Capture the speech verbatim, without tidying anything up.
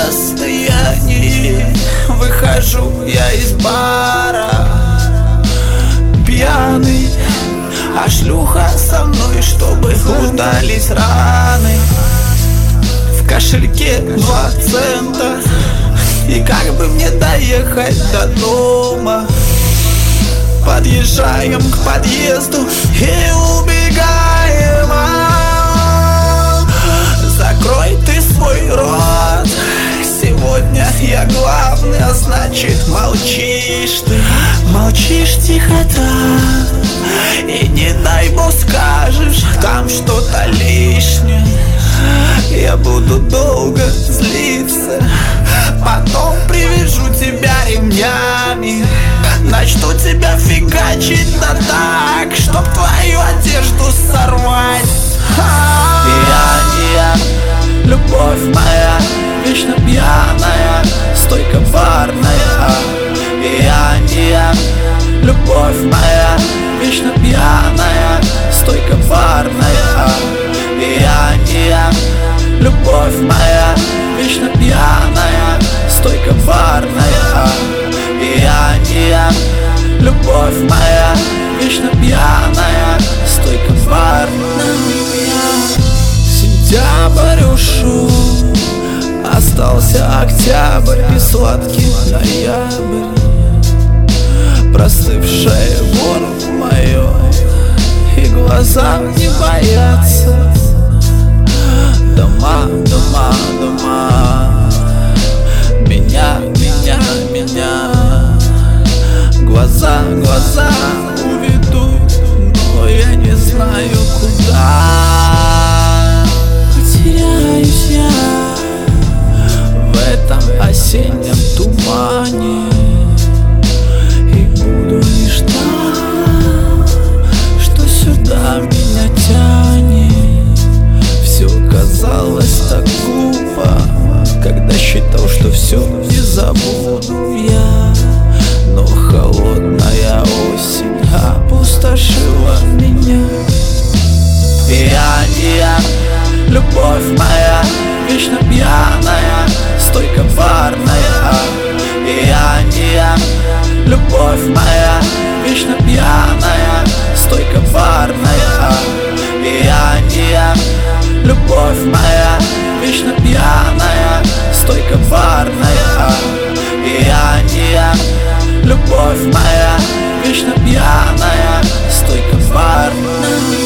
состоянии выхожу я из бара пьяный, а шлюха со мной, чтобы удалить раны. В кошельке два цента, и как бы мне доехать до дома? Подъезжаем к подъезду и убегаем. Закрой ты свой рот, сегодня я главный, а значит молчишь ты. Молчишь тихо так, и не дай бог скажешь там что-то лишнее. Я буду долго злиться, потом привяжу тебя ремнями, начну тебя фигачить да так, чтоб твою одежду сорвать. Я не я, любовь моя, вечно пьяная, стой коварная. Я не я, любовь моя, вечно пьяная, стой коварная. Я не я, любовь моя, вечно пьяная, стой коварная. Я не я, любовь моя, вечно пьяная, стой коварная. Сентябрь ушел, остался октябрь и сладкий ноябрь. Простывшее горло мое, и глаза не боятся. Дома, дома, дома, меня, меня, меня. Глаза, глаза уведут, но я не знаю куда. Потеряюсь я в этом осеннем тумане, и буду лишь там, что сюда меня тянет. Все казалось так глупо, когда считал, что все не забуду я. Но холодная осень опустошила меня. Я не я, любовь моя, вечно пьяная, стой коварная. Я не я, любовь моя, вечно пьяная, стой коварная. Я не я, любовь моя, вечно пьяная, стой коварная. Я не я, любовь моя, вечно пьяная, стой коварная.